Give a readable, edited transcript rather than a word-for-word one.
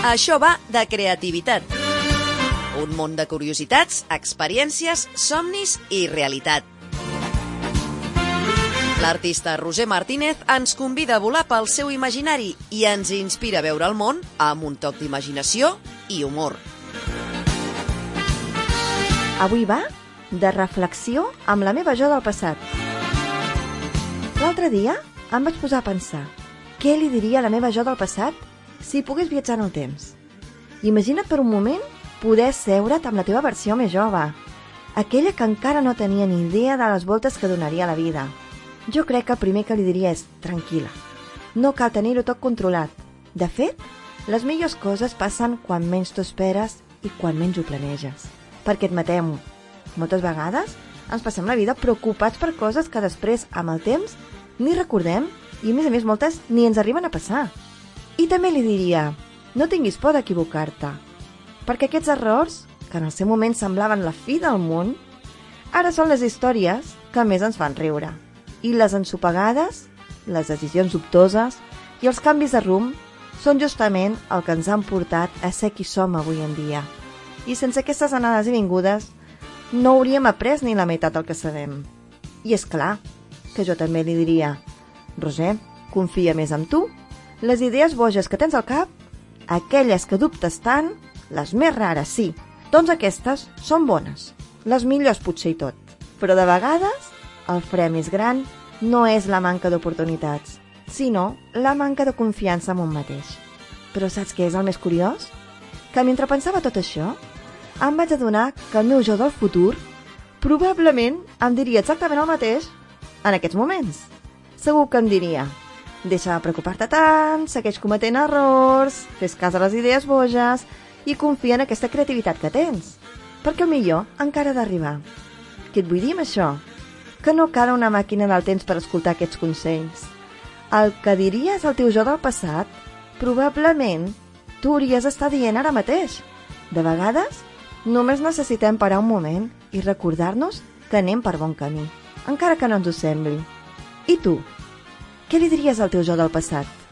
Això va de creativitat. Un món de curiositats, experiències, somnis i realitat. L'artista Roser Martínez ens convida a volar pel seu imaginari i ens inspira a veure el món amb un toc d'imaginació i humor. Avui va de reflexió amb la meva jo del passat. L'altre dia em vaig posar a pensar què li diria a la meva jo del passat si pogués viatjar en el temps. Imagina't per un moment poder seure't amb la teva versió més jove, aquella que encara no tenia ni idea de les voltes que donaria la vida. Jo crec que el primer que li diria és tranquil·la. No cal tenir-ho tot controlat. De fet, les millors coses passen quan menys t'ho esperes i quan menys ho planeges. Perquè admetem-ho, moltes vegades ens passem la vida preocupats per coses que després, amb el temps, ni recordem i, a més, moltes ni ens arriben a passar. I també li diria, no tinguis por d'equivocar-te, perquè aquests errors, que en el seu moment semblaven la fi del món, ara són les històries que més ens fan riure. I les ensopegades, les decisions dubtoses i els canvis de rumb són justament el que ens han portat a ser qui som avui en dia. I sense aquestes anades i vingudes no hauríem après ni la meitat del que sabem. I és clar que jo també li diria, Roser, confia més en tu. Les idees boges que tens al cap, aquelles que dubtes tant, les més rares, sí, doncs aquestes són bones. Les millors potser i tot. Però de vegades el fre més gran no és la manca d'oportunitats, sinó la manca de confiança en un mateix. Però saps què és el més curiós? Que mentre pensava tot això, em vaig adonar que el meu jo del futur probablement em diria exactament el mateix en aquests moments. Segur que em diria, deixa de preocupar-te tant, segueix cometent errors, fes cas a les idees boges i confia en aquesta creativitat que tens, perquè el millor encara ha d'arribar. Què et vull dir amb això? Que no cal una màquina del temps per escoltar aquests consells. El que diries al teu jo del passat, probablement tu hauries d'estar dient ara mateix. De vegades, només necessitem parar un moment i recordar-nos que anem per bon camí, encara que no ens ho sembli. I tu? Què li diries al teu jo del passat?